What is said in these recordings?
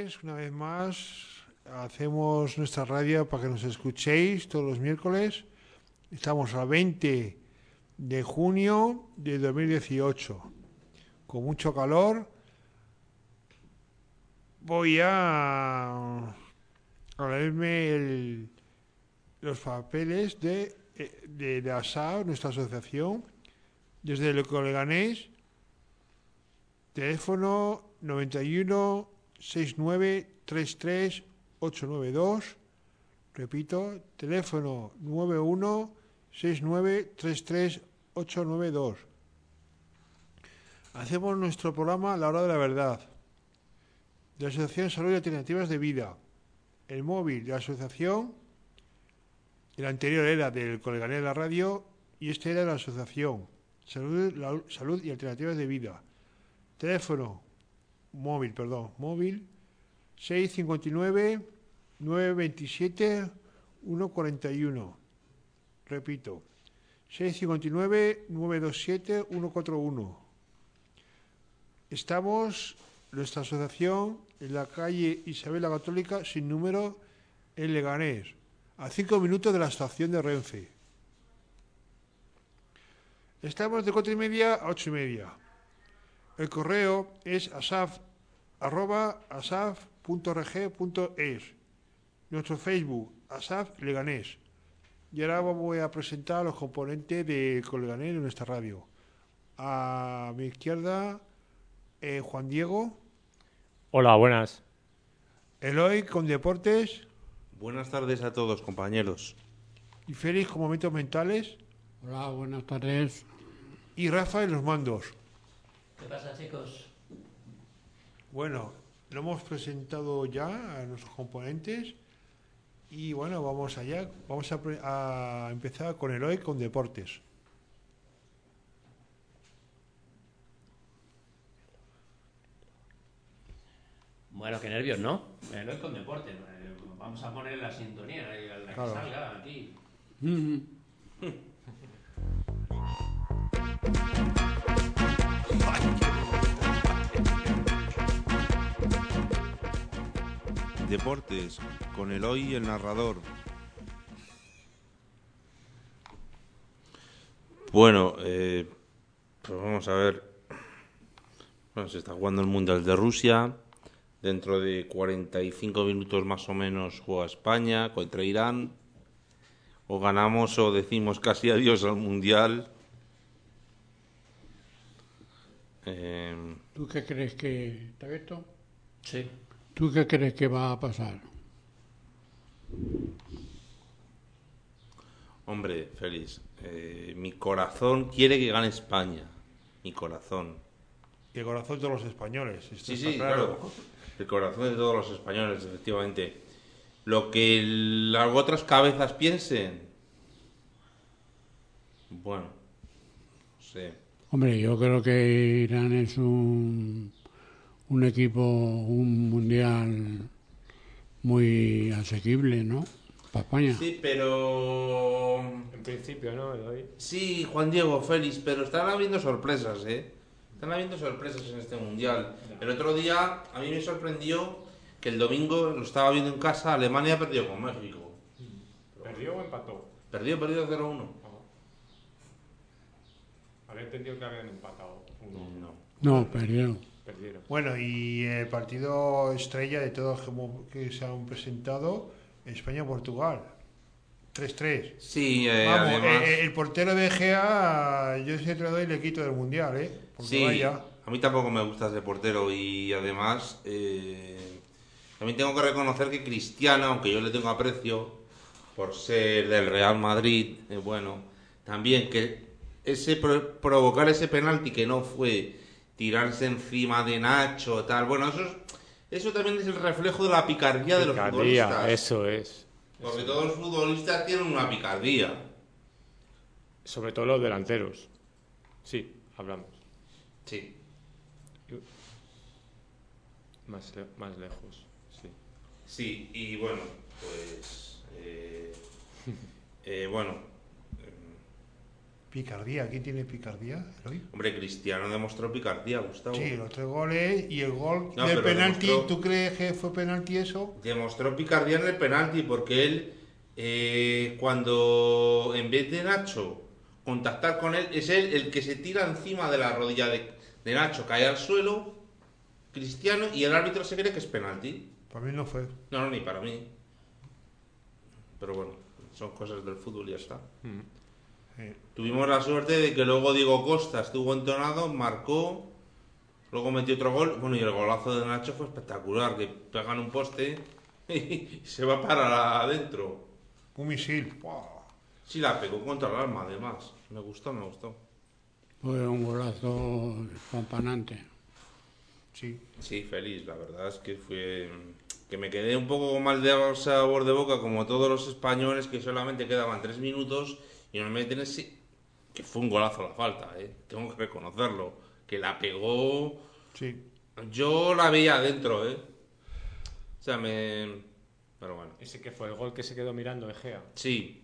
miércoles, una vez más, hacemos nuestra radio para que nos escuchéis todos los miércoles. Estamos a 20 de junio de 2018, con mucho calor. Voy a leerme los papeles de ASAO, nuestra asociación, desde el Leganés, teléfono 91 69 33 892. Repito, teléfono 91 69 33 892. Hacemos nuestro programa La Hora de la Verdad, de la Asociación Salud y Alternativas de Vida. El móvil de la asociación, el anterior era del Coleganés de la radio y este era de la Asociación Salud y Alternativas de Vida. Teléfono móvil 659 927 141. Repito, 659 927 141. Estamos, nuestra asociación, en la calle Isabel la Católica, sin número, en Leganés, a 5 minutos de la estación de Renfe. Estamos de 4:30 a 8:30. El correo es asaf@asaf.org.es. Nuestro Facebook, Asaf Leganés. Y ahora voy a presentar a los componentes de Leganés de nuestra radio. A mi izquierda, Juan Diego. Hola, buenas. Eloy con Deportes. Buenas tardes a todos, compañeros. Y Félix con Momentos Mentales. Hola, buenas tardes. Y Rafa en los mandos. ¿Qué pasa, chicos? Bueno, lo hemos presentado ya a nuestros componentes y bueno, vamos allá. Vamos a empezar con Eloy con Deportes. Bueno, qué nervios, ¿no? Eloy con deporte. Vamos a poner la sintonía, la que salga aquí. Deportes, con Eloy el narrador. Bueno, pues vamos a ver. Bueno, se está jugando el Mundial de Rusia. Dentro de 45 minutos más o menos juega España contra Irán. O ganamos o decimos casi adiós al Mundial. ¿Tú qué crees que... ¿Está abierto? Sí. ¿Tú qué crees que va a pasar? Hombre, Félix, mi corazón quiere que gane España. Mi corazón. Y el corazón de todos los españoles. Sí, claro. El corazón de todos los españoles, efectivamente. Lo que las otras cabezas piensen. Bueno, no sé. Hombre, yo creo que Irán es un equipo, un mundial muy asequible, ¿no? Para España. Sí, pero... En principio, ¿no? Eloy. Sí, Juan Diego, Félix, pero están habiendo sorpresas, ¿eh? Están habiendo sorpresas en este mundial. El otro día a mí me sorprendió que el domingo, lo estaba viendo en casa, Alemania perdió con México. ¿Perdió o empató? Perdió 0-1. Había entendido que habían empatado. No, perdieron. Perdieron. Bueno, y el partido estrella de todos que se han presentado, España-Portugal. 3-3. Sí, Vamos, además... el portero de Gea, yo ese entrenador y le quito del mundial, ¿eh? Porque Sí, vaya. a mí tampoco me gusta ese portero y además también tengo que reconocer que Cristiano, aunque yo le tengo aprecio por ser del Real Madrid, bueno, también que provocar ese penalti que no fue tirarse encima de Nacho, tal, bueno, eso también es el reflejo de la picardía de los futbolistas. Eso es. Porque todos los futbolistas tienen una picardía. Sobre todo los delanteros. Sí, hablamos. Sí. Más lejos, sí. Sí, y bueno, pues... bueno... Picardía, ¿quién tiene picardía? ¿Eloy? Hombre, Cristiano demostró picardía, Gustavo. Sí, los 3 goles y el gol No, del pero penalti. demostró- ¿Tú crees que fue penalti eso? Demostró picardía en el penalti porque él, cuando en vez de Nacho contactar con él, es él el que se tira encima de la rodilla de Nacho, cae al suelo, Cristiano, y el árbitro se cree que es penalti. Para mí no fue. No, no, ni para mí. Pero bueno, son cosas del fútbol y ya está. Tuvimos la suerte de que luego Diego Costa estuvo entonado, marcó, luego metió otro gol. Bueno, y el golazo de Nacho fue espectacular, que pegan un poste y se va para adentro. Un misil. ¡Buah! Sí, la pegó contra el alma, además. Me gustó, me gustó. Fue un golazo pampanante. Sí. Sí, feliz, la verdad es que fue... Que me quedé un poco mal de sabor de boca, como todos los españoles, que solamente quedaban 3 minutos y nos meten ese... Que fue un golazo a la falta, tengo que reconocerlo. Que la pegó... Sí. Yo la veía adentro, O sea, Pero bueno. Ese que fue el gol que se quedó mirando Egea. Sí.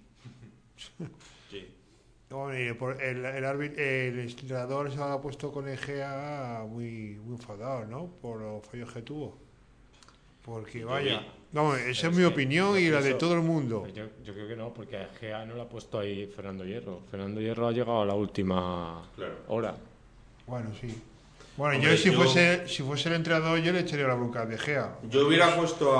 Sí. Bueno, y el entrenador se ha puesto con Egea muy enfadado, ¿no? Por los fallos que tuvo. Porque vaya. No, esa es mi opinión y la de todo el mundo. Yo creo que no, porque a Egea no lo ha puesto ahí Fernando Hierro. Fernando Hierro ha llegado a la última hora. Bueno, sí. Bueno, Hombre, si fuese el entrenador, yo le echaría la bronca de Gea. Yo hubiera puesto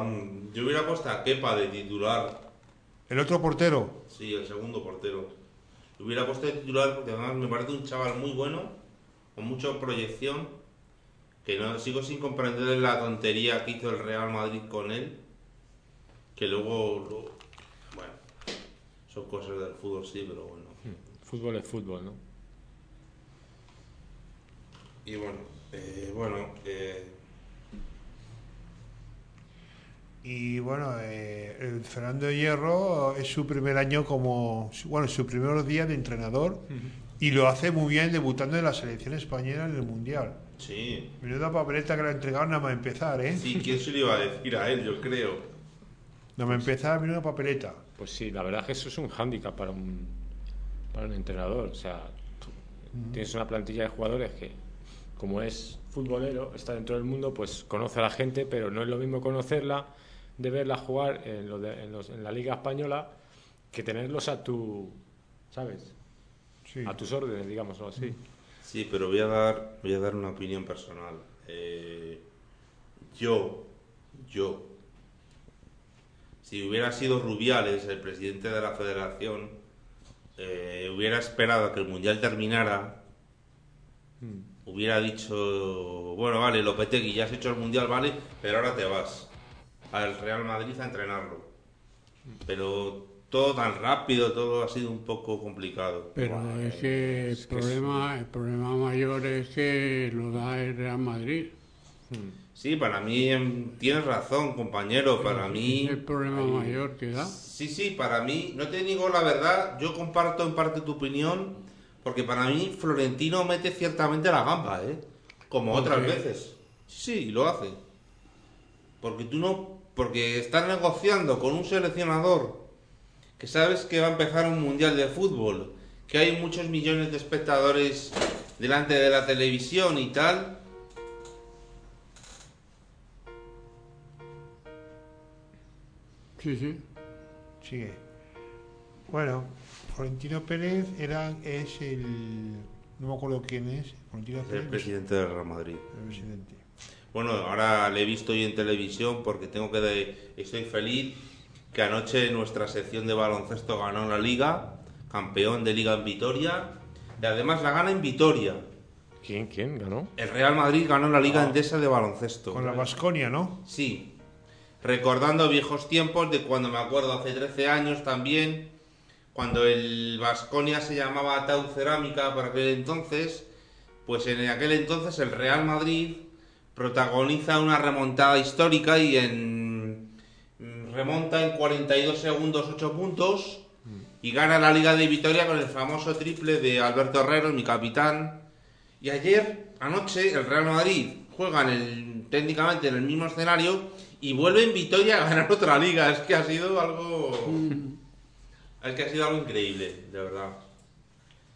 a Kepa de titular. El otro portero. Sí, el segundo portero. Lo hubiera puesto de titular porque además me parece un chaval muy bueno, con mucha proyección, que no sigo sin comprender la tontería que hizo el Real Madrid con él, que luego bueno, son cosas del fútbol, sí, pero bueno. Fútbol es fútbol, ¿no? Y bueno, Y bueno, el Fernando Hierro es su primer año su primer día de entrenador y lo hace muy bien debutando en la selección española en el Mundial. sí. Menuda papeleta que le entregaron nada más empezar, ¿eh? Sí, ¿quién se lo iba a decir a él? Yo creo. Nada más empezar, menuda papeleta. Pues sí, la verdad es que eso es un hándicap para un entrenador. O sea, tú tienes una plantilla de jugadores que, como es futbolero, está dentro del mundo, pues conoce a la gente, pero no es lo mismo conocerla, de verla jugar en la Liga Española, que tenerlos a ¿sabes? Sí. A tus órdenes, digámoslo así. Sí, pero voy a dar una opinión personal. Yo, si hubiera sido Rubiales el presidente de la federación, hubiera esperado a que el Mundial terminara, hubiera dicho, bueno, vale, Lopetegui, ya has hecho el Mundial, vale, pero ahora te vas al Real Madrid a entrenarlo. Pero todo tan rápido, todo ha sido un poco complicado. Pero es que el problema mayor es que lo da el Real Madrid. Sí, para mí tienes razón, compañero, para mí... Es el problema mayor que da. Sí, para mí, no te digo la verdad, yo comparto en parte tu opinión, porque para mí Florentino mete ciertamente la gamba, como otras veces. Sí, lo hace. Porque estás negociando con un seleccionador que sabes que va a empezar un mundial de fútbol, que hay muchos millones de espectadores delante de la televisión y tal. Sí. Sigue. Bueno, Florentino Pérez es el... No me acuerdo quién es. Florentino Es el Pérez, presidente del Real Madrid. el presidente. Bueno, ahora le he visto yo en televisión porque estoy feliz que anoche nuestra sección de baloncesto ganó la Liga, campeón de Liga en Vitoria, y además la gana en Vitoria. ¿Quién ganó? El Real Madrid ganó la Liga Endesa de baloncesto. Con la Baskonia, ¿no? Sí, recordando viejos tiempos de cuando me acuerdo hace 13 años también, cuando el Baskonia se llamaba Tau Cerámica por aquel entonces, pues en aquel entonces el Real Madrid protagoniza una remontada histórica y remonta en 42 segundos 8 puntos y gana la Liga de Vitoria con el famoso triple de Alberto Herrero, mi capitán. Y anoche, el Real Madrid juega técnicamente en el mismo escenario y vuelve en Vitoria a ganar otra liga. Es que ha sido algo increíble, de verdad.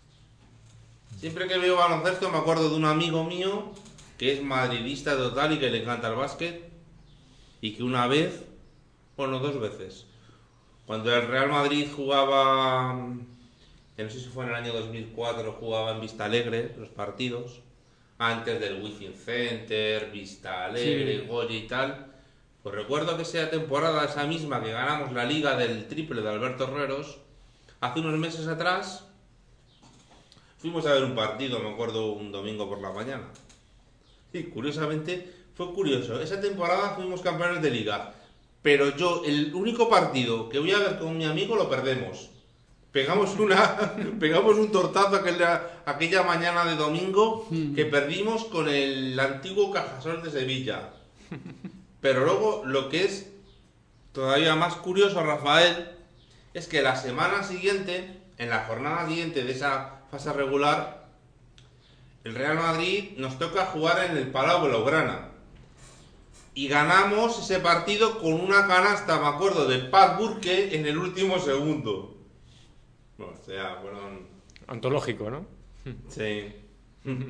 Siempre que veo baloncesto me acuerdo de un amigo mío que es madridista total y que le encanta el básquet y que una vez, bueno, 2 veces, cuando el Real Madrid jugaba, que no sé si fue en el año 2004, jugaba en Vista Alegre los partidos, antes del Wizzing Center, Vista Alegre, Sí. Goya y tal, pues recuerdo que esa temporada, esa misma que ganamos la liga del triple de Alberto Herreros, hace unos meses atrás, fuimos a ver un partido, me acuerdo, un domingo por la mañana. Y curiosamente, fue curioso. Esa temporada fuimos campeones de liga. Pero yo, el único partido que voy a ver con mi amigo lo perdemos. Pegamos un tortazo aquella mañana de domingo que perdimos con el antiguo Cajasol de Sevilla. Pero luego, lo que es todavía más curioso, Rafael, es que la semana siguiente, en la jornada siguiente de esa fase regular, el Real Madrid nos toca jugar en el Palau Blaugrana. Y ganamos ese partido con una canasta, me acuerdo, de Pat Burke en el último segundo. Bueno, o sea, fueron... Antológico, ¿no? Sí. Muy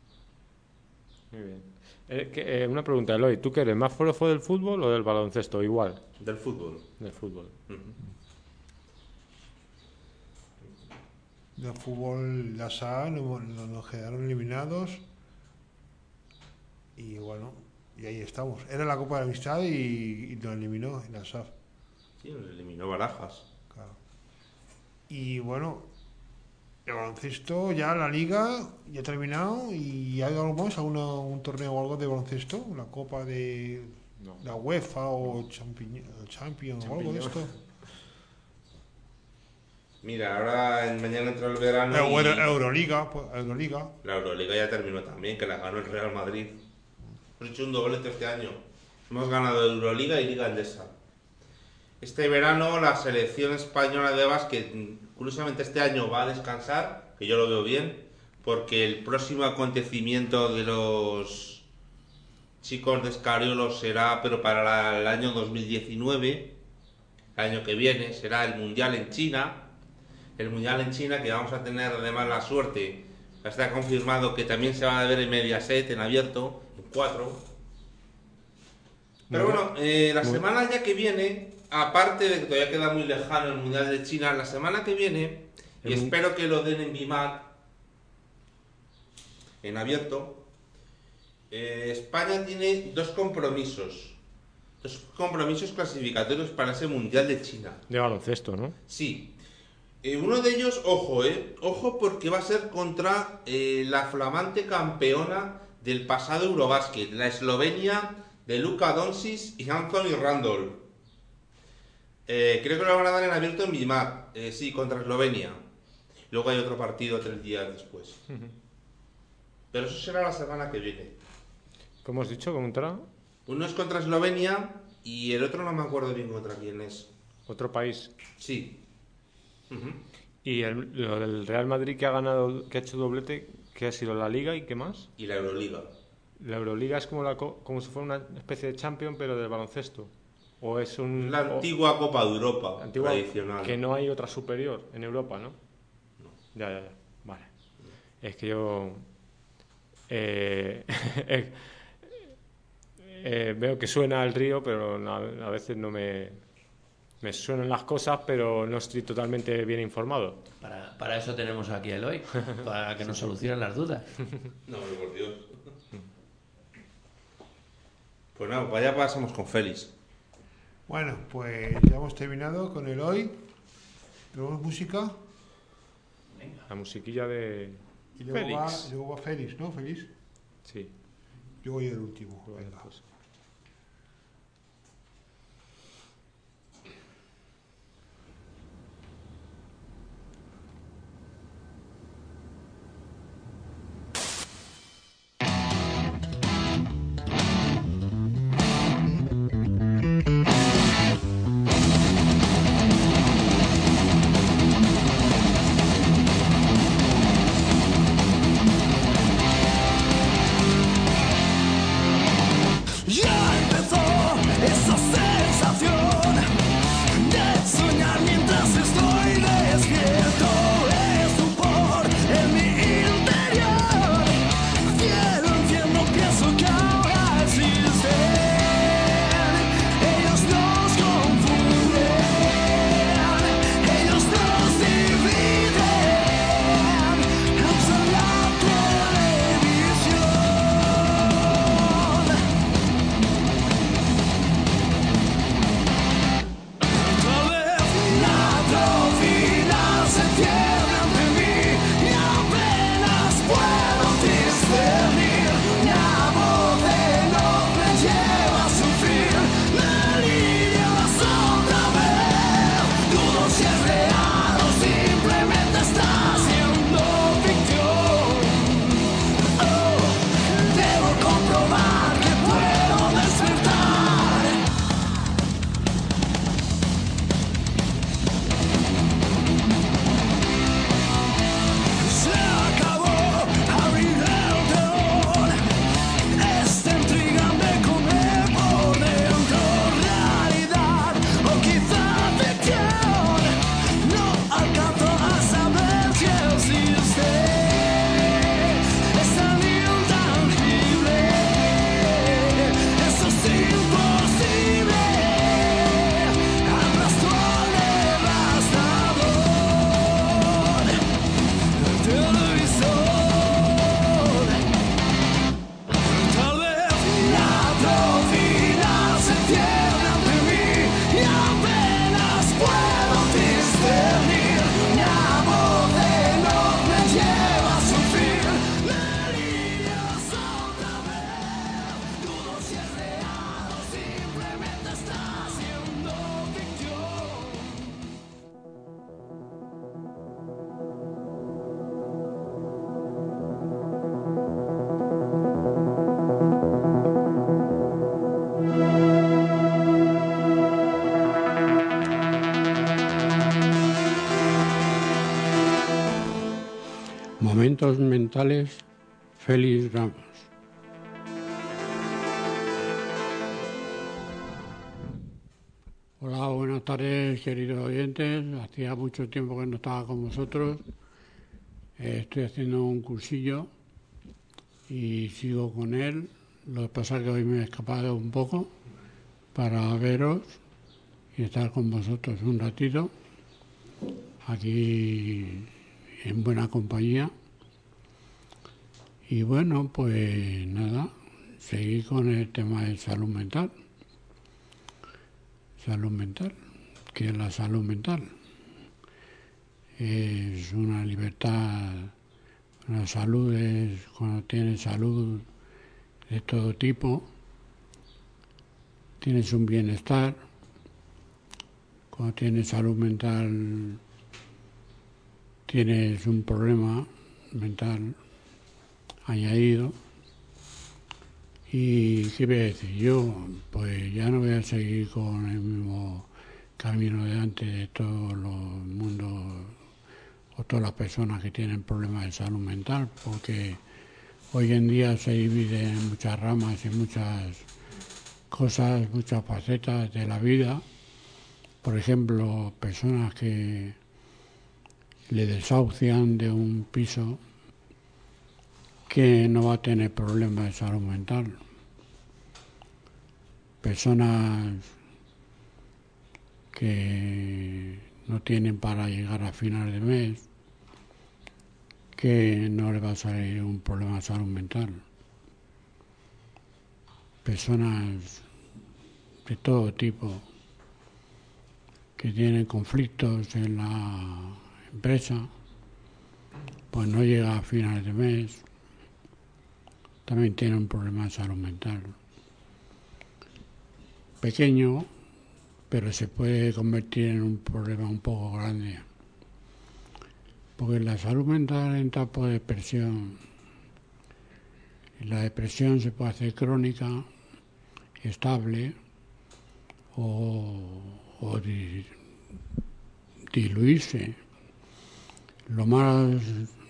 bien. Una pregunta, Eloy, ¿tú qué eres? ¿Más fue del fútbol o del baloncesto? Igual, Del fútbol. del fútbol. Del fútbol, la SA nos quedaron eliminados. Y bueno, y ahí estamos. Era la Copa de la Amistad y nos eliminó en la SAF. Sí, nos eliminó Barajas. Claro. Y bueno, el baloncesto, ya la liga ya ha terminado. ¿Y hay algo más? ¿Un torneo o algo de baloncesto? ¿Una copa de No. la UEFA o Champions o algo de esto? Mira, ahora mañana entra el verano y Euroliga. la Euroliga ya terminó también, que la ganó el Real Madrid. Hemos hecho un doblete este año. Hemos ganado Euroliga y Liga Endesa. Este verano la selección española de básquet, curiosamente este año va a descansar, que yo lo veo bien, porque el próximo acontecimiento de los chicos de Escariolo será, pero para el año 2019, el año que viene, será el Mundial en China. El Mundial en China, que vamos a tener además la suerte, está confirmado que también se va a ver en Mediaset, en abierto, en 4. Pero bueno, la semana ya que viene, aparte de que todavía queda muy lejano el Mundial de China, la semana que viene, y espero que lo den en BIMAC, en abierto, España tiene dos compromisos clasificatorios para ese Mundial de China. De baloncesto, ¿no? Sí. Uno de ellos, ojo porque va a ser contra la flamante campeona del pasado Eurobasket, la Eslovenia de Luka Doncic y Anthony Randall. Creo que lo van a dar en abierto en BIMAC, sí, contra Eslovenia. Luego hay otro partido 3 días después. Pero eso será la semana que viene. ¿Cómo has dicho? ¿Contra Uno es contra Eslovenia y el otro no me acuerdo bien contra quién es. otro país? Sí. Y lo del Real Madrid que ha ganado, que ha hecho doblete, ¿qué ha sido? ¿La Liga y qué más? Y la Euroliga. La Euroliga es como si fuera una especie de Champions, pero del baloncesto. ¿O es La antigua Copa de Europa, antigua, tradicional. que no hay otra superior en Europa, ¿no? Ya. Vale. Es que yo veo que suena el río, pero a veces no me suenan las cosas, pero no estoy totalmente bien informado. Para eso tenemos aquí a Eloy, para que nos solucionen las dudas. No, por Dios. Pues nada, pues allá pasamos con Félix. Bueno, pues ya hemos terminado con el hoy. Tenemos música. La musiquilla de Y luego Félix. va Félix, ¿no? Félix. Sí. Yo voy el último. Bueno, Venga. pues. Tratamientos Mentales, Félix Ramos. Hola, buenas tardes, queridos oyentes. Hacía mucho tiempo que no estaba con vosotros. Estoy haciendo un cursillo y sigo con él. Lo que pasa es que hoy me he escapado un poco para veros y estar con vosotros un ratito aquí en buena compañía. Y bueno, pues nada, seguir con el tema de salud mental. Salud mental. ¿Qué es la salud mental? Es una libertad. La salud es cuando tienes salud de todo tipo, tienes un bienestar. Cuando tienes salud mental, tienes un problema mental añadido. ¿Y qué voy a decir yo? Pues ya no voy a seguir con el mismo camino de antes de todos los mundos o todas las personas que tienen problemas de salud mental, porque hoy en día se divide en muchas ramas y muchas cosas, muchas facetas de la vida. Por ejemplo, personas que le desahucian de un piso que no va a tener problemas de salud mental. Personas que no tienen para llegar a final de mes, que no le va a salir un problema de salud mental. Personas de todo tipo que tienen conflictos en la empresa, pues no llega a final de mes, también tienen un problema de salud mental. Pequeño, pero se puede convertir en un problema un poco grande. Porque la salud mental entra por depresión. Y la depresión se puede hacer crónica, estable o diluirse. Lo más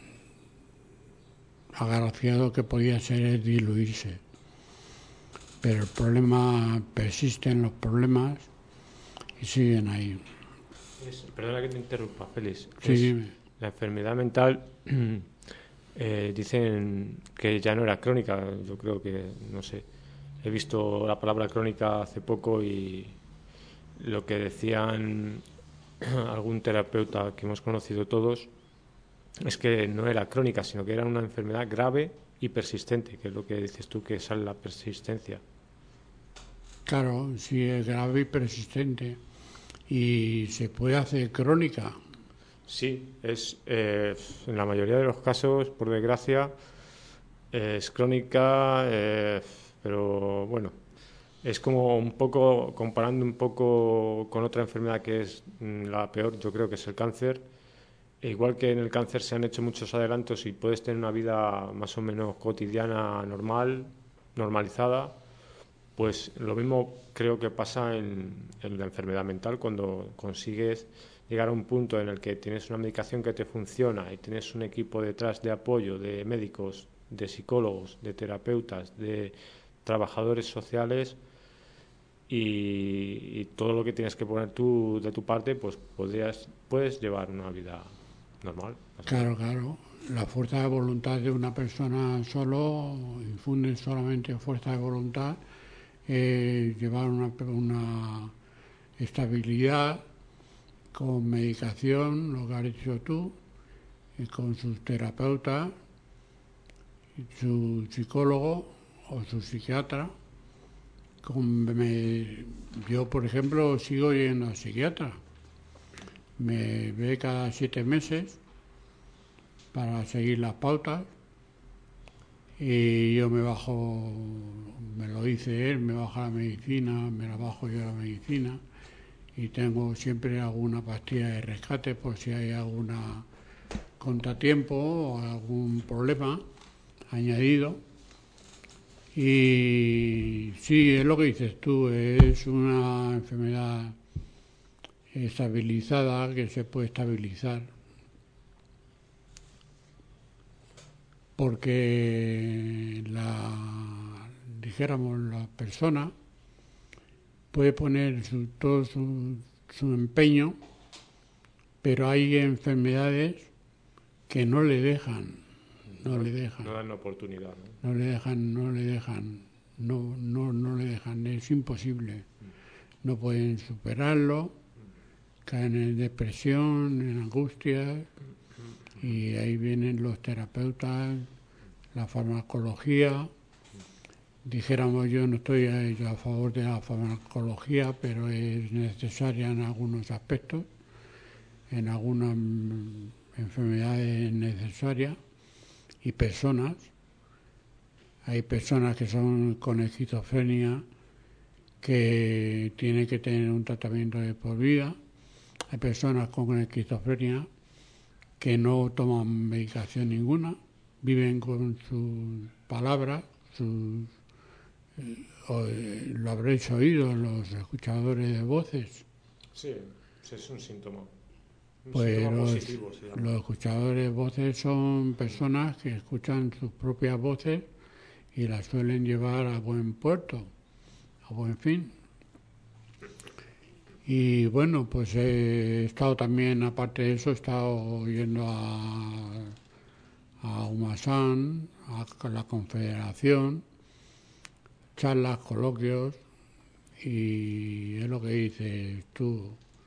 agraciado que podía ser es diluirse. Pero el problema persiste en los problemas y siguen ahí. Perdona que te interrumpa, Félix. Sí, dime. La enfermedad mental dicen que ya no era crónica. Yo creo que, no sé, he visto la palabra crónica hace poco y lo que decían algún terapeuta que hemos conocido todos es que no era crónica, sino que era una enfermedad grave y persistente, que es lo que dices tú, que es la persistencia. Claro, sí, es grave y persistente y se puede hacer crónica. Sí, es en la mayoría de los casos, por desgracia, es crónica, pero bueno, es como un poco, comparando un poco con otra enfermedad que es la peor, yo creo que es el cáncer. E igual que en el cáncer se han hecho muchos adelantos y puedes tener una vida más o menos cotidiana, normal, normalizada, pues lo mismo creo que pasa en la enfermedad mental cuando consigues llegar a un punto en el que tienes una medicación que te funciona y tienes un equipo detrás de apoyo, de médicos, de psicólogos, de terapeutas, de trabajadores sociales y todo lo que tienes que poner tú de tu parte, pues puedes llevar una vida normal. Claro, claro. La fuerza de voluntad de una persona solo, infunde solamente fuerza de voluntad, llevar una estabilidad con medicación, lo que has dicho tú, y con sus terapeutas, su psicólogo o su psiquiatra. Yo, por ejemplo, sigo yendo al psiquiatra. Me ve cada 7 meses para seguir las pautas y yo me lo dice él, me baja la medicina, me la bajo yo la medicina y tengo siempre alguna pastilla de rescate por si hay algún contratiempo o algún problema añadido. Y sí, es lo que dices tú, es una enfermedad estabilizada que se puede estabilizar. porque dijéramos, la persona puede poner todo su empeño, pero hay enfermedades que no le dejan. No dan oportunidad, ¿no? No le dejan, es imposible. No pueden superarlo, caen en depresión, en angustia, y ahí vienen los terapeutas, la farmacología. Dijéramos, yo no estoy a favor de la farmacología, pero es necesaria en algunos aspectos, en algunas enfermedades es necesaria. Y personas, hay personas que son con esquizofrenia que tienen que tener un tratamiento de por vida, hay personas con esquizofrenia que no toman medicación ninguna, viven con sus palabras, lo habréis oído, los escuchadores de voces. Sí, es un síntoma. Pues los escuchadores de voces son personas que escuchan sus propias voces y las suelen llevar a buen puerto, a buen fin. Y bueno, pues he estado también, aparte de eso, he estado yendo a UMASAN, a la Confederación, charlas, coloquios, y es lo que dices tú,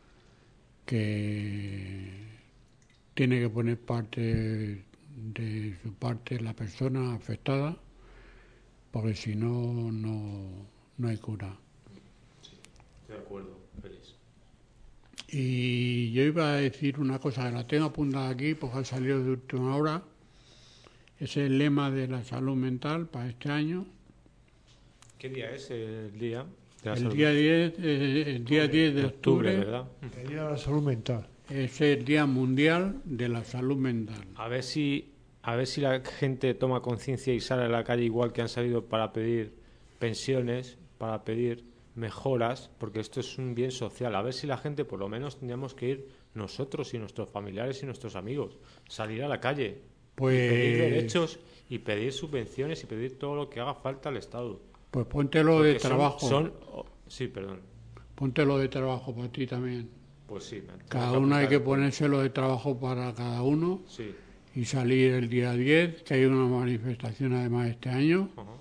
que tiene que poner parte de su parte la persona afectada, porque si no, no hay cura. Sí, de acuerdo, feliz. Y yo iba a decir una cosa, que la tengo apuntada aquí, porque ha salido de última hora. Es el lema de la salud mental para este año. ¿Qué día es el día? El día 10 de octubre, ¿verdad? El Día de la Salud Mental. Es el Día Mundial de la Salud Mental. A ver si la gente toma conciencia y sale a la calle igual que han salido para pedir pensiones, para pedir mejoras, porque esto es un bien social. A ver si la gente, por lo menos, tendríamos que ir nosotros y nuestros familiares y nuestros amigos, salir a la calle, pues, y pedir derechos y pedir subvenciones y pedir todo lo que haga falta al Estado. Pues póntelo de trabajo. Sí, perdón. Póntelo de trabajo para ti también. Pues sí. Cada uno hay que ponérselo de trabajo para cada uno. Sí. Y salir el día 10, que hay una manifestación además este año. Uh-huh.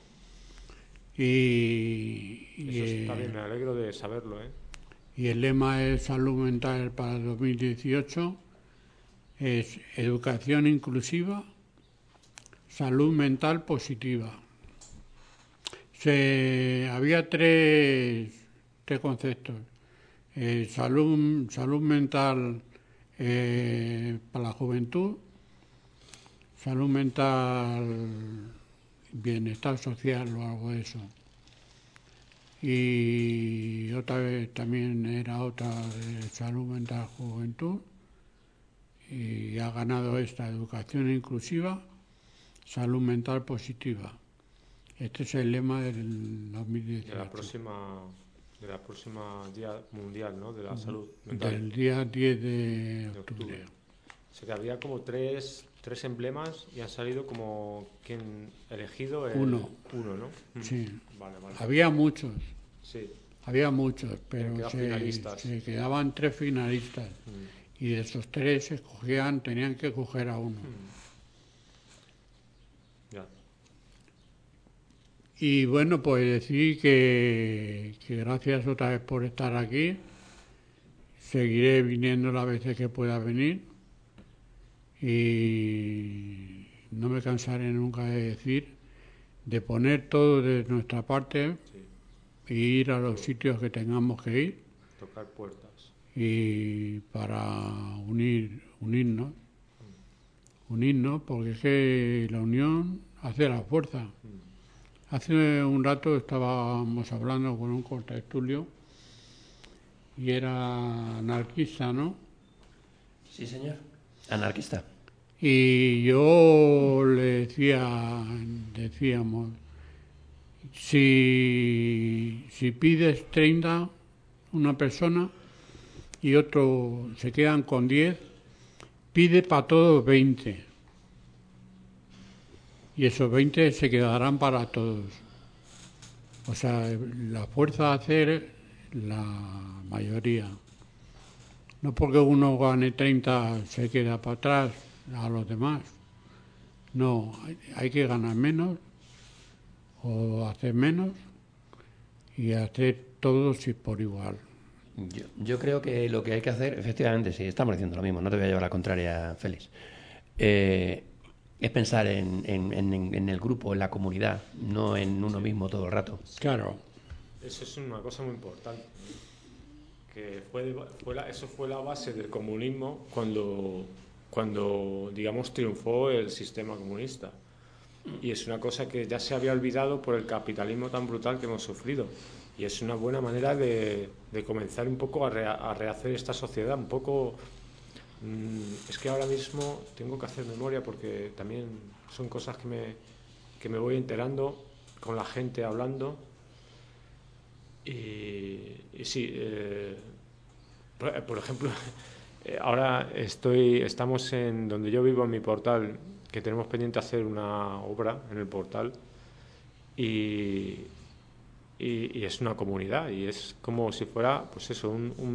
Y eso está bien, me alegro de saberlo, ¿eh? Y el lema es Salud Mental para 2018. Es educación inclusiva, salud mental positiva. Había tres conceptos. Salud mental para la juventud, salud mental, bienestar social o algo de eso. Y otra vez también era otra de salud mental juventud. Y ha ganado esta educación inclusiva, salud mental positiva. Este es el lema del 2018. De la próxima Día Mundial, ¿no? De la Salud Mental. Del día 10 de octubre. O sea que había como tres emblemas y han salido como quien elegido uno, ¿no? Sí. Vale. Había muchos. Sí. Había muchos, pero se quedaban 3 finalistas. Y de esos 3 tenían que escoger a uno. Ya. Y bueno, pues decir que gracias otra vez por estar aquí. Seguiré viniendo las veces que pueda venir. Y no me cansaré nunca de decir, de poner todo de nuestra parte, e ir a los sitios que tengamos que ir. Tocar puertas. Y para unirnos, porque es que la unión hace la fuerza. Hace un rato estábamos hablando con un contertulio y era anarquista, ¿no? Sí, señor. Anarquista. Y yo le decíamos, si pides 30 una persona y otro se quedan con 10, pide para todos 20. y esos 20 se quedarán para todos. O sea, la fuerza a hacer la mayoría. No porque uno gane 30 se queda para atrás a los demás. No, hay que ganar menos o hacer menos y hacer todos y por igual. Yo creo que lo que hay que hacer, efectivamente, sí, estamos diciendo lo mismo, no te voy a llevar la contraria, Félix. Es pensar en el grupo, en la comunidad, no en uno mismo todo el rato. Claro. Eso es una cosa muy importante. Que eso fue la base del comunismo cuando digamos, triunfó el sistema comunista. Y es una cosa que ya se había olvidado por el capitalismo tan brutal que hemos sufrido. Y es una buena manera de comenzar un poco a rehacer esta sociedad. Un poco. Es que ahora mismo tengo que hacer memoria porque también son cosas que me voy enterando con la gente hablando. Y sí, por ejemplo, ahora estamos en donde yo vivo, en mi portal, que tenemos pendiente hacer una obra en el portal y es una comunidad y es como si fuera, pues eso,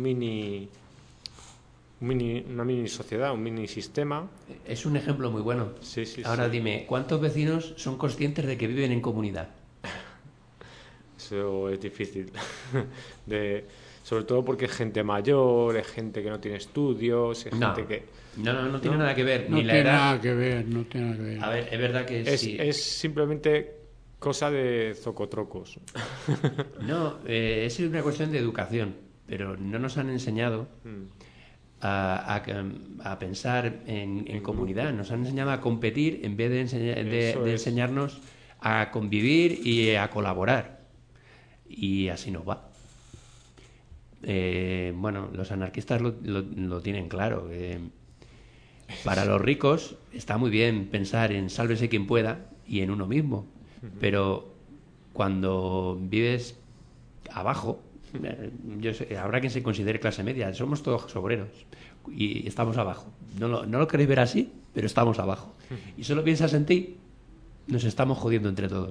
una mini sociedad, un mini sistema. Es un ejemplo muy bueno. Sí, Ahora dime, ¿cuántos vecinos son conscientes de que viven en comunidad? Eso es difícil. Sobre todo porque es gente mayor, es gente que no tiene estudios, es gente que... No tiene nada que ver. No ni la tiene edad. nada que ver, no tiene nada que ver. A ver, es verdad que sí. Es simplemente cosa de zocotrocos. No, es una cuestión de educación, pero no nos han enseñado a pensar en comunidad. Nos han enseñado a competir en vez de enseñarnos a convivir y a colaborar. Y así nos va. Bueno, los anarquistas lo tienen claro. Para los ricos está muy bien pensar en sálvese quien pueda y en uno mismo, pero cuando vives abajo, habrá quien se considere clase media, somos todos obreros y estamos abajo. No lo queréis ver así, pero estamos abajo. Y solo piensas en ti, nos estamos jodiendo entre todos.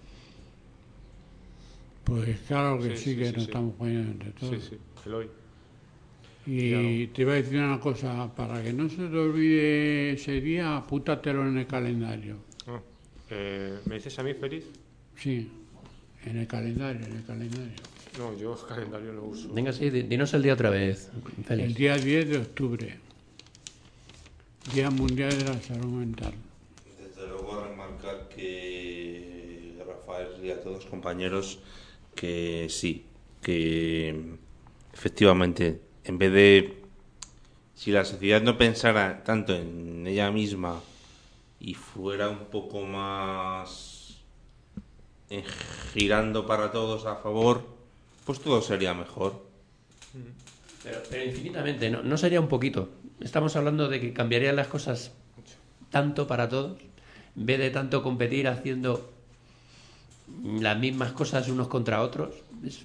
Pues claro que sí, nos estamos jodiendo entre todos. Sí, Eloy. Y te iba a decir una cosa, para que no se te olvide ese día, apúntatelo en el calendario. ¿Me dices a mí, Félix? Sí, en el calendario. No, yo el calendario no uso. Venga, sí, dinos el día otra vez, Félix. El día 10 de octubre, Día Mundial de la Salud Mental. Desde luego remarcar que Rafael y a todos los compañeros que sí, que efectivamente, en vez de, si la sociedad no pensara tanto en ella misma y fuera un poco más girando para todos a favor, pues todo sería mejor. Pero infinitamente, no sería un poquito. Estamos hablando de que cambiarían las cosas tanto para todos, en vez de tanto competir haciendo las mismas cosas unos contra otros.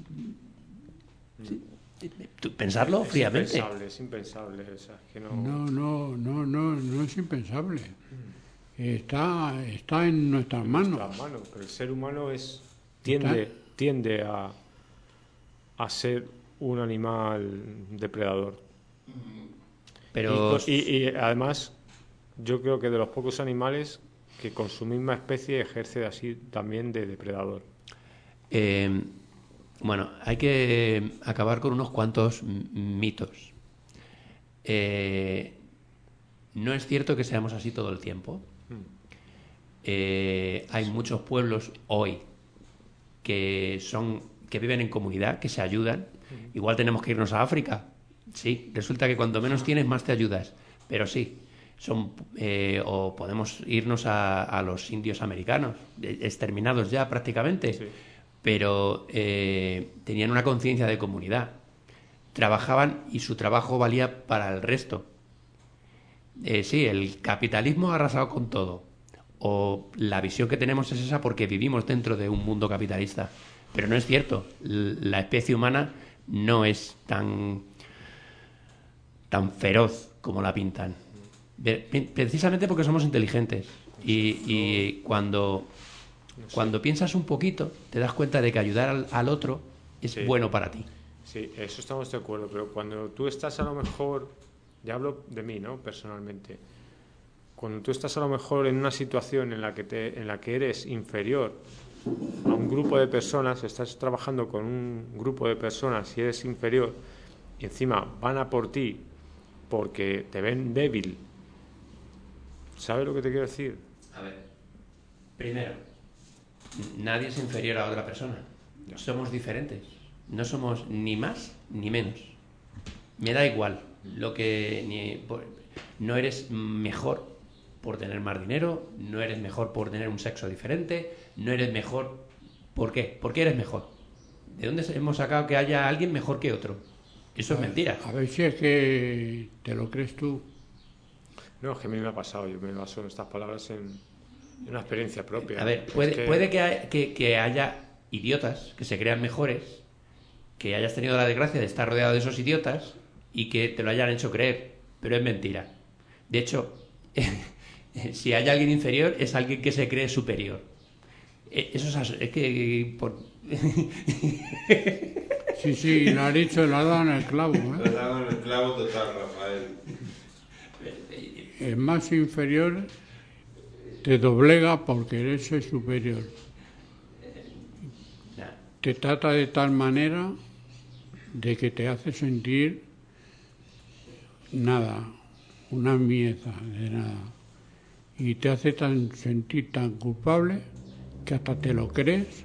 Pensarlo fríamente. Es impensable. O sea, que no es impensable. Está en nuestras manos. Pero el ser humano tiende a ser un animal depredador. Pero y además, yo creo que de los pocos animales que con su misma especie ejerce así también de depredador. Bueno, hay que acabar con unos cuantos mitos. No es cierto que seamos así todo el tiempo. Hay muchos pueblos hoy que viven en comunidad, que se ayudan. Igual tenemos que irnos a África. Sí, resulta que cuanto menos tienes, más te ayudas. Pero sí, o podemos irnos a los indios americanos, exterminados ya prácticamente. Sí. Pero tenían una conciencia de comunidad. Trabajaban y su trabajo valía para el resto. Sí, el capitalismo ha arrasado con todo. O la visión que tenemos es esa porque vivimos dentro de un mundo capitalista. Pero no es cierto. La especie humana no es tan feroz como la pintan. Precisamente porque somos inteligentes. Y cuando piensas un poquito, te das cuenta de que ayudar al otro es Sí. bueno para ti. Sí, eso estamos de acuerdo, pero cuando tú estás a lo mejor, ya hablo de mí, ¿no? Personalmente, cuando tú estás a lo mejor en una situación en la que eres inferior a un grupo de personas, estás trabajando con un grupo de personas y eres inferior, y encima van a por ti porque te ven débil, ¿sabes lo que te quiero decir? A ver, primero, nadie es inferior a otra persona. Somos diferentes. No somos ni más ni menos. Me da igual. No eres mejor por tener más dinero, no eres mejor por tener un sexo diferente, no eres mejor... ¿Por qué? ¿Por qué eres mejor? ¿De dónde hemos sacado que haya alguien mejor que otro? Eso es mentira. A ver si es que te lo crees tú. No, es que a mí me ha pasado, yo me baso en estas palabras en una experiencia propia. A ver, Es puede que haya idiotas que se crean mejores, que hayas tenido la desgracia de estar rodeado de esos idiotas y que te lo hayan hecho creer, pero es mentira. De hecho, si hay alguien inferior, es alguien que se cree superior. Eso es que... Sí, lo ha dicho, le ha dado en el clavo, Te ¿eh? has dado en el clavo total, Rafael. El más inferior te doblega porque eres el superior. Nah, Te trata de tal manera de que te hace sentir nada, una mieza de nada. Y te hace sentir tan culpable que hasta te lo crees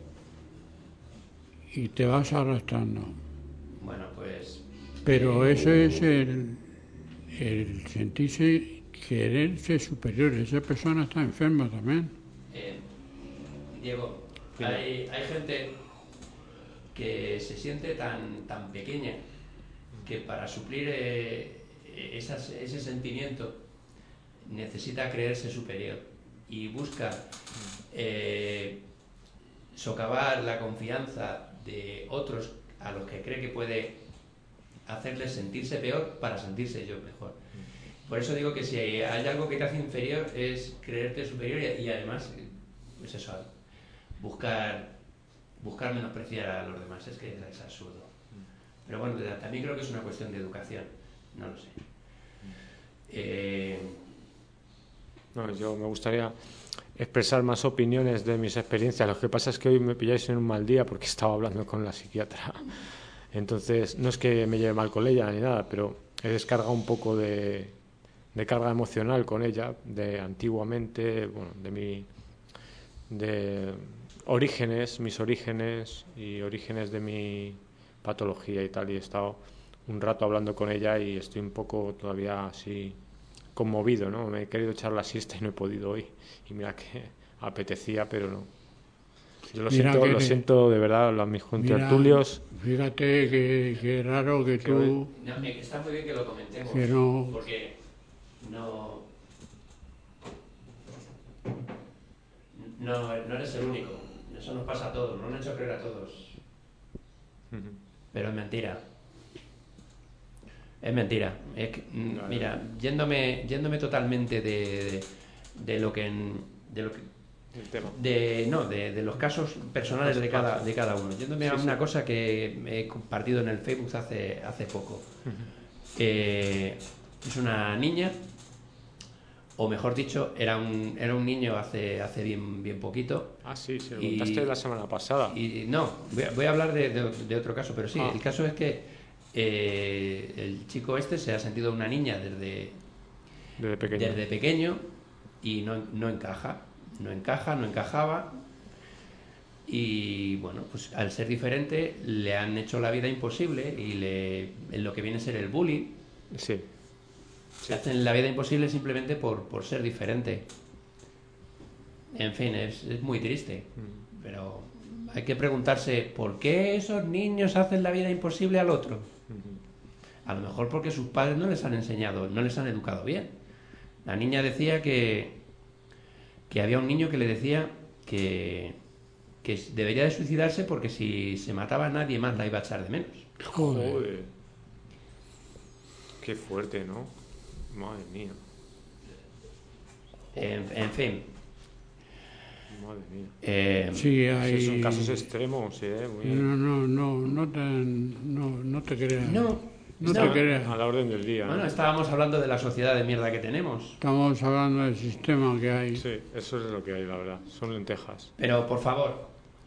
y te vas arrastrando. bueno, pues... Pero ese es el sentirse, querer ser superior. Esa persona está enferma también. Diego, hay gente que se siente tan pequeña que para suplir ese sentimiento necesita creerse superior y busca socavar la confianza de otros a los que cree que puede hacerles sentirse peor para sentirse yo mejor. Por eso digo que si hay algo que te hace inferior es creerte superior y además, pues eso, buscar menospreciar a los demás. Es que es absurdo. Pero bueno, también creo que es una cuestión de educación. No lo sé. No, yo me gustaría expresar más opiniones de mis experiencias. Lo que pasa es que hoy me pilláis en un mal día porque estaba hablando con la psiquiatra. Entonces, no es que me lleve mal con ella ni nada, pero he descargado un poco de carga emocional con ella, de antiguamente, bueno, de orígenes, mis orígenes y orígenes de mi patología y tal. Y he estado un rato hablando con ella y estoy un poco todavía así conmovido, ¿no? Me he querido echar la siesta y no he podido hoy. Y mira que apetecía, pero no. Yo lo siento de verdad, a mis contertulios. Fíjate que raro que tú... No, está muy bien que lo comentemos, Que no- porque no eres el único. Eso nos pasa a todos, no nos han hecho creer a todos. Pero es mentira. Es mentira. Es que, mira, yéndome totalmente de lo que El tema. de los casos personales de cada uno. Yéndome a una cosa que he compartido en el Facebook hace poco. Es una niña, o mejor dicho, era un niño hace bien poquito. Ah, sí, se lo contaste la semana pasada. Y no, voy a hablar de otro caso, pero sí, el caso es que el chico este se ha sentido una niña desde pequeño y no encajaba y bueno, pues al ser diferente le han hecho la vida imposible y en lo que viene a ser el bullying Sí. se hacen la vida imposible simplemente por ser diferente. En fin, es muy triste, pero hay que preguntarse ¿por qué esos niños hacen la vida imposible al otro? A lo mejor porque sus padres no les han enseñado, no les han educado bien. La niña decía que había un niño que le decía que debería de suicidarse porque si se mataba nadie más la iba a echar de menos. Joder. Qué fuerte, ¿no? Madre mía. En fin, Madre mía. Sí, Esos son hay... casos extremos, muy No te creas. No, No no. te creas. a la orden del día. Bueno, ¿no? estábamos hablando de la sociedad de mierda que tenemos. Estamos hablando del sistema que hay. Sí, eso es lo que hay, la verdad. Son lentejas. Pero, por favor,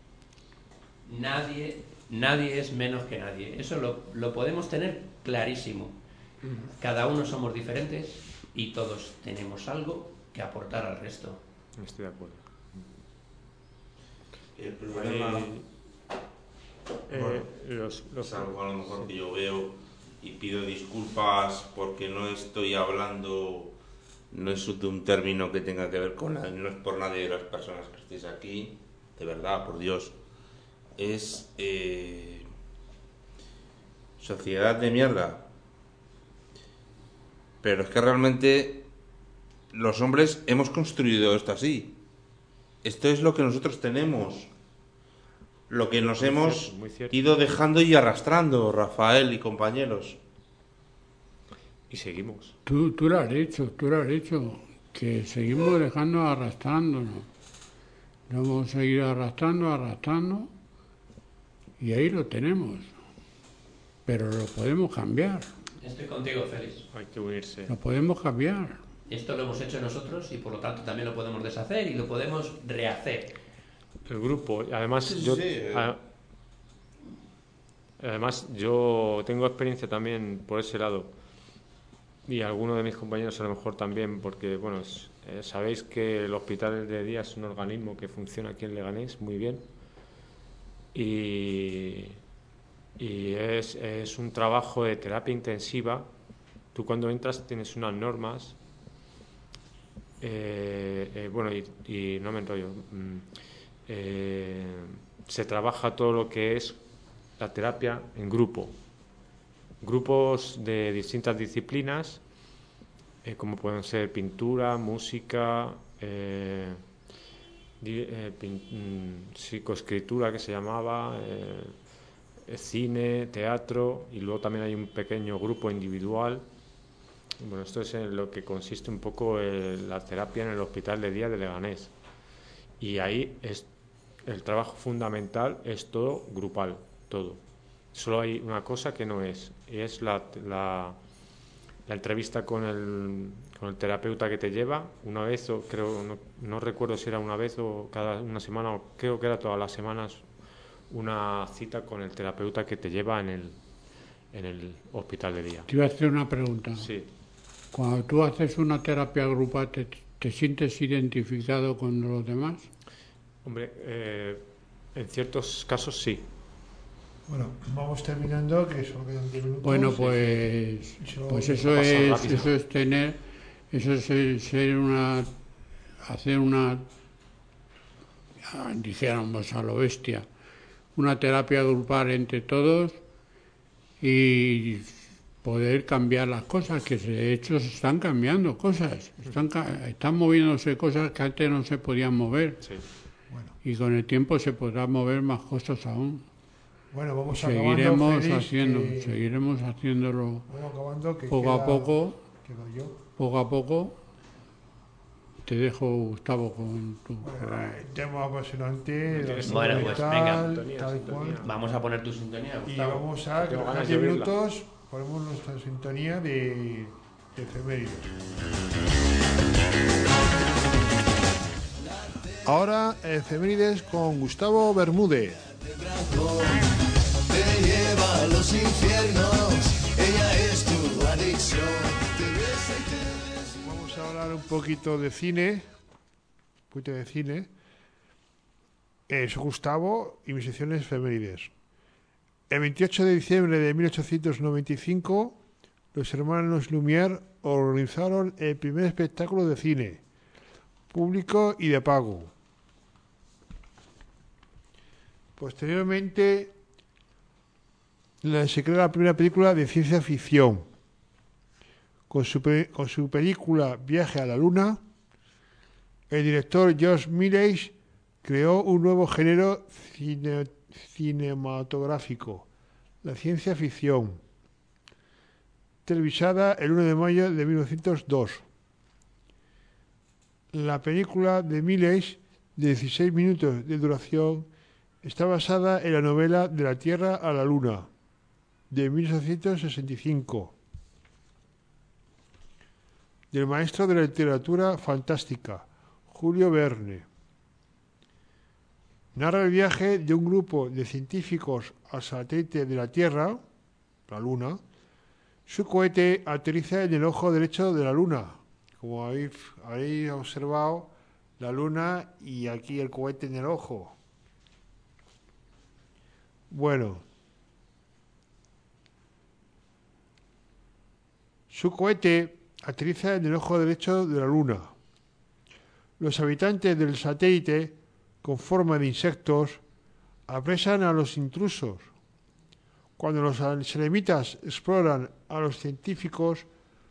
nadie es menos que nadie. Eso lo podemos tener clarísimo. Cada uno somos diferentes y todos tenemos algo que aportar al resto. Estoy de acuerdo. El problema Los es algo a lo mejor que yo veo y pido disculpas porque no estoy hablando, no es de un término que tenga que ver con nadie, no es por nadie de las personas que estéis aquí, de verdad, por Dios. Es sociedad de mierda. Pero es que realmente los hombres hemos construido esto así. Esto es lo que nosotros tenemos. Lo que nos hemos muy cierto. ido dejando y arrastrando, Rafael y compañeros. Y seguimos. Tú lo has dicho, que seguimos dejando arrastrándonos. Lo hemos seguido arrastrando, y ahí lo tenemos. Pero lo podemos cambiar, Estoy contigo, Félix. Hay que unirse. lo podemos cambiar. Esto lo hemos hecho nosotros y por lo tanto también lo podemos deshacer y lo podemos rehacer. El grupo, además Sí, yo... sí, Además, yo tengo experiencia también por ese lado. Y algunos de mis compañeros a lo mejor también, porque, bueno, sabéis que el Hospital de Día es un organismo que funciona aquí en Leganés muy bien. Y es un trabajo de terapia intensiva. Tú cuando entras tienes unas normas. Bueno, y no me enrollo. Se trabaja todo lo que es la terapia en grupo. Grupos de distintas disciplinas, como pueden ser pintura, música, psicoescritura que se llamaba, cine, teatro, y luego también hay un pequeño grupo individual. Bueno, esto es en lo que consiste un poco la terapia en el Hospital de Día de Leganés. Y ahí es el trabajo fundamental, es todo grupal, todo. Solo hay una cosa que no es, y es la entrevista con el terapeuta que te lleva, una vez, o creo, no recuerdo si era una vez o cada una semana, o creo que era todas las semanas, una cita con el terapeuta que te lleva en el hospital de día. Te iba a hacer una pregunta. Sí, Cuando tú haces una terapia grupal, ¿te sientes identificado con los demás? hombre, en ciertos casos sí. Bueno, vamos terminando, que solo quedan 10 minutos. Bueno, pues eso pasa es, rápido. hacer una, dijéramos a lo bestia, una terapia grupal entre todos y poder cambiar las cosas, que de hecho se están cambiando cosas, están moviéndose cosas que antes no se podían mover, Sí. Bueno, y con el tiempo se podrán mover más cosas aún. bueno, vamos Seguiremos acabando, Félix, seguiremos haciéndolo vamos acabando, que poco a queda- poco. quedo yo. Poco a poco. Te dejo, Gustavo, con tu Bueno, programa. tema apasionante, la salud Bueno, pues, mental, venga. Sintonía, tal sintonía. cual. Vamos a poner tu sintonía, Y Gustavo. vamos a, que Tengo nos ganas quedan de 10 oírla. minutos, ponemos nuestra sintonía de efemérides. Ahora, efemérides con Gustavo Bermúdez. Te lleva a los infiernos, ella es tu adicción. Te besa y te besa. Vamos a hablar un poquito de cine. Soy Gustavo y mis secciones efemérides. El 28 de diciembre de 1895, los hermanos Lumière organizaron el primer espectáculo de cine, público y de pago. Posteriormente, se creó la primera película de ciencia ficción. Con su película Viaje a la Luna, el director George Méliès creó un nuevo género cinematográfico, la ciencia ficción, televisada el 1 de mayo de 1902. La película de Méliès de 16 minutos de duración, está basada en la novela De la Tierra a la Luna, de 1865, del maestro de la literatura fantástica, Julio Verne. Narra el viaje de un grupo de científicos al satélite de la Tierra, la Luna. Su cohete aterriza en el ojo derecho de la Luna. Como habéis observado, la Luna y aquí el cohete en el ojo. Bueno. Su cohete aterriza en el ojo derecho de la Luna. Los habitantes del satélite, con forma de insectos, apresan a los intrusos. Cuando los selemitas exploran a los científicos,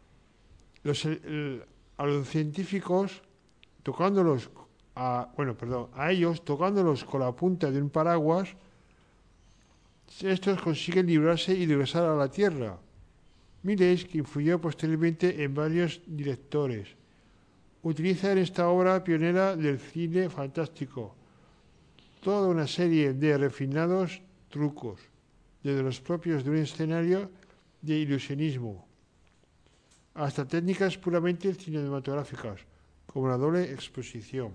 a ellos tocándolos con la punta de un paraguas, estos consiguen librarse y regresar a la Tierra. Miles, que influyó posteriormente en varios directores, utiliza en esta obra pionera del cine fantástico toda una serie de refinados trucos, desde los propios de un escenario de ilusionismo hasta técnicas puramente cinematográficas, como la doble exposición.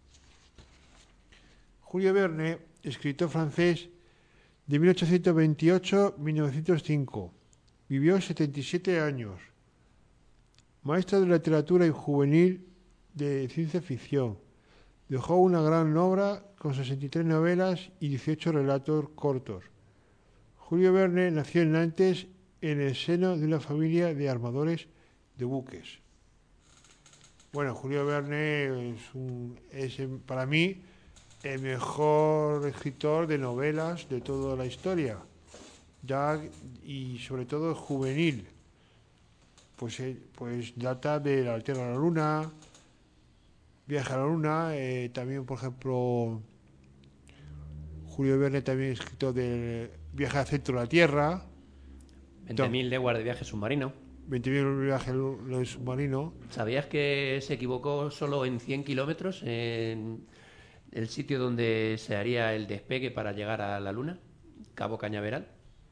Julio Verne, escritor francés de 1828-1905, vivió 77 años, maestro de literatura juvenil de ciencia ficción. Dejó una gran obra con 63 novelas y 18 relatos cortos. Julio Verne nació en Nantes en el seno de una familia de armadores de buques. Bueno, Julio Verne es para mí el mejor escritor de novelas de toda la historia, y sobre todo juvenil. Pues data de La Tierra a la Luna, Viaje a la Luna, también, por ejemplo, Julio Verne también escrito de Viaje al centro de la Tierra. 20.000 leguas de viaje submarino. 20.000 viajes de submarino. ¿Sabías que se equivocó solo en 100 kilómetros en el sitio donde se haría el despegue para llegar a la Luna? Cabo Cañaveral.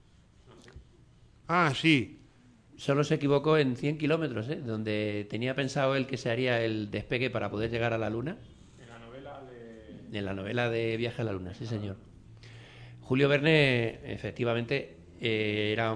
Ah, sí. Solo se equivocó en 100 kilómetros, donde tenía pensado él que se haría el despegue para poder llegar a la Luna. En la novela de Viaje a la Luna, sí, señor. Julio Verne, efectivamente, era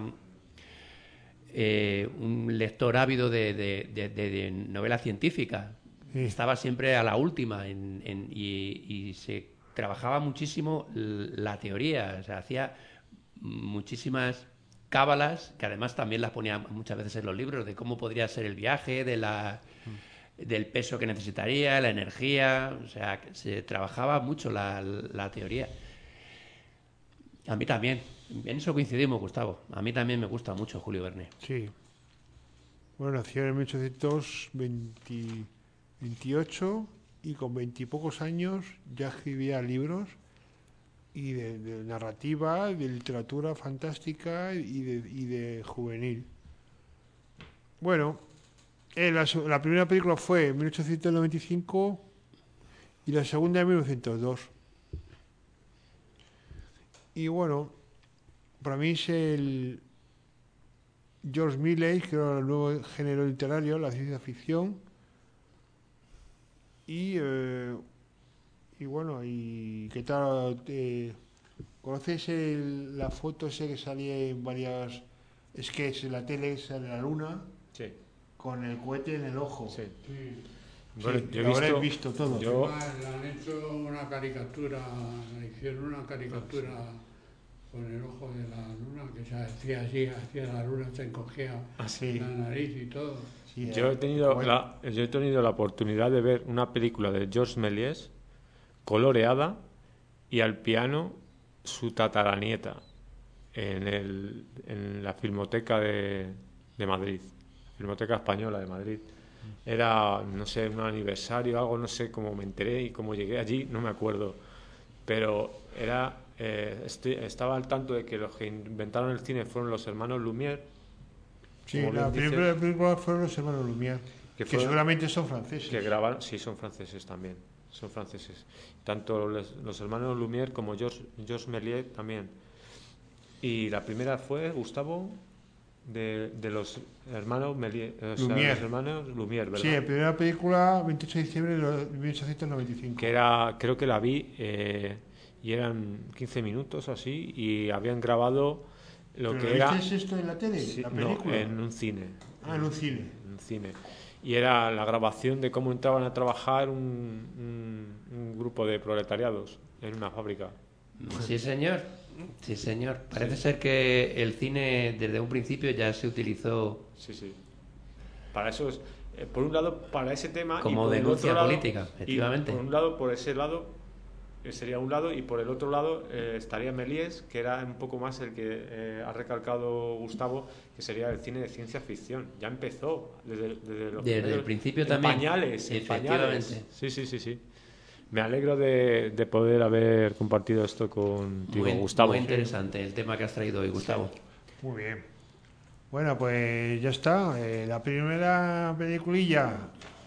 un lector ávido de novela científica. Sí. Estaba siempre a la última y se trabajaba muchísimo la teoría. O sea, hacía muchísimas cábalas, que además también las ponía muchas veces en los libros, de cómo podría ser el viaje, del peso que necesitaría, la energía. O sea, se trabajaba mucho la teoría. A mí también. En eso coincidimos, Gustavo. A mí también me gusta mucho Julio Verne. Sí. Bueno, nació en 1828 y con 20 y pocos años ya escribía libros y de narrativa, de literatura fantástica y de juvenil. Bueno, la primera película fue en 1895 y la segunda en 1902. Y bueno, para mí es el George Milley, que era el nuevo género literario, la ciencia ficción. Y bueno, ¿y qué tal? ¿Conoces la foto ese que salía en varias sketches en la tele, sale la Luna? Sí. Con el cohete en el ojo. Sí. Sí. Bueno, Sí, yo lo habré visto todo. Yo, Le han hecho una caricatura, le hicieron una caricatura con el ojo de la Luna, que se hacía así, hacía la Luna, se encogía sí. la nariz y todo. Sí, yo he tenido la oportunidad de ver una película de Georges Méliès coloreada y al piano su tataranieta en la Filmoteca de Madrid, Filmoteca Española de Madrid. Era, no sé, un aniversario, algo, no sé cómo me enteré y cómo llegué allí, no me acuerdo. Pero estaba al tanto de que los que inventaron el cine fueron los hermanos Lumière. Sí, la primera película fueron los hermanos Lumière, que seguramente son franceses. Que grabaron, sí, son franceses también. son franceses. Tanto los hermanos Lumière como Georges Méliès también. Y la primera fue, Gustavo, de los hermanos Méliès, o sea, Lumière. los hermanos Lumière, ¿verdad? Sí, la primera película, 28 de diciembre de 1895. Que era, creo que la vi, y eran 15 minutos así, y habían grabado lo ¿Pero que lo era... viste esto en la tele? Sí, ¿La no, película? en un cine. En un cine. En un cine. Y era la grabación de cómo entraban a trabajar un grupo de proletariados en una fábrica. Sí, señor. Sí, señor. Parece ser que el cine desde un principio ya se utilizó Sí, sí. Para eso es, por un lado, para ese tema... como y por el denuncia otro lado, política, efectivamente. Y por un lado, por ese lado, sería un lado, y por el otro lado estaría Méliès, que era un poco más el que ha recalcado Gustavo, que sería el cine de ciencia ficción. Ya empezó desde los Desde el primeros- principio en también. pañales, en Efectivamente. pañales. Sí, sí, sí, sí. Me alegro de poder haber compartido esto contigo, Gustavo. Muy interesante el tema que has traído hoy, Gustavo. Muy bien. Bueno, pues ya está. La primera peliculilla.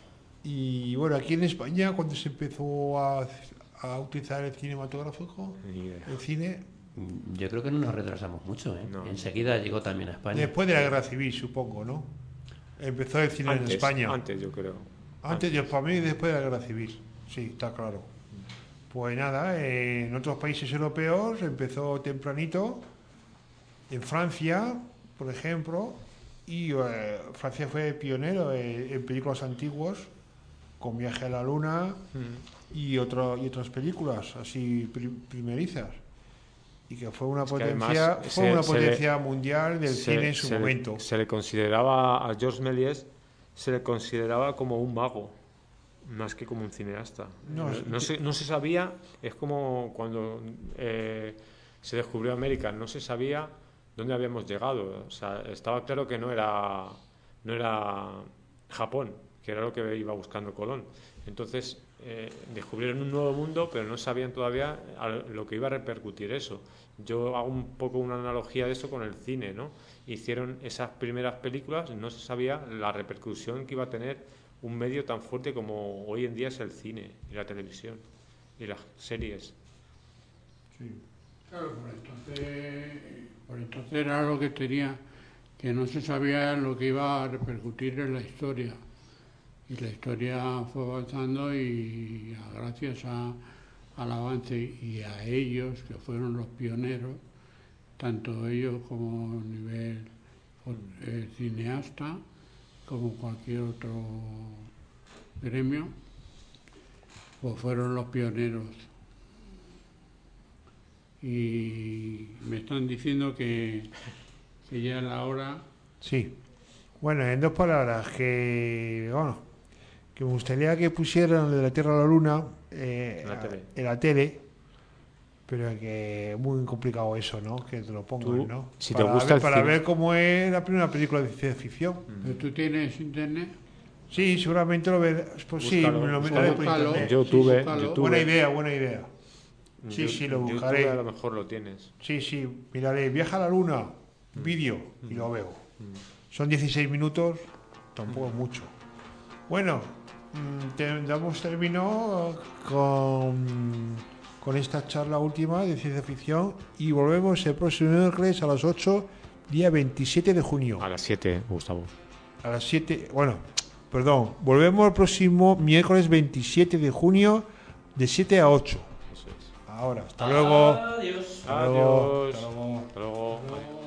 Y bueno, aquí en España, cuando se empezó a utilizar el cinematográfico, Ni idea. el cine, Yo creo que no nos retrasamos mucho, ¿eh? No. Enseguida llegó también a España. después de la Guerra Civil, supongo, ¿no? Empezó el cine en España. Antes, yo creo. Antes, para mí, después de la Guerra Civil. Sí, está claro. Pues nada, en otros países europeos empezó tempranito. En Francia, por ejemplo, y Francia fue pionero en películas antiguas, con Viaje a la Luna y otras películas así primerizas. Y que fue una que potencia, además fue una se potencia mundial del cine en su momento. Se le consideraba a Georges Méliès, se le consideraba como un mago, más que como un cineasta. No se sabía, es como cuando se descubrió América, no se sabía dónde habíamos llegado. O sea, estaba claro que no era Japón, que era lo que iba buscando Colón. Entonces descubrieron un nuevo mundo, pero no sabían todavía lo que iba a repercutir eso. Yo hago un poco una analogía de eso con el cine, ¿no? Hicieron esas primeras películas, no se sabía la repercusión que iba a tener un medio tan fuerte como hoy en día es el cine y la televisión y las series. Sí. Claro, por entonces era algo que tenía, que no se sabía lo que iba a repercutir en la historia. Y la historia fue avanzando y gracias al avance y a ellos, que fueron los pioneros, tanto ellos como a nivel cineasta, como cualquier otro gremio, pues fueron los pioneros. Y me están diciendo que ya es la hora. Sí. Bueno, en dos palabras, que me gustaría que pusieran de la Tierra a la Luna en la tele, pero que es muy complicado eso, ¿no? Que te lo pongan, Tú, ¿no? si te gusta el para cine. ver cómo es la primera película de ciencia ficción. ¿Pero tú tienes internet? Sí, seguramente lo verás. Pues sí, Búscalo, me lo meteré por búscalo. internet. YouTube, búscalo. YouTube. Buena idea. Sí, sí, lo YouTube buscaré. a lo mejor lo tienes. Sí, miraré. Viaja a la Luna, vídeo, y lo veo. Son 16 minutos, tampoco es mucho. Bueno, damos término con esta charla última de ciencia ficción y volvemos el próximo miércoles a las 8, día 27 de junio. A las 7, Gustavo. A las 7, volvemos el próximo miércoles 27 de junio de 7 a 8. Eso es. Ahora, hasta luego. Adiós. Hasta luego. Adiós. Hasta luego. Adiós.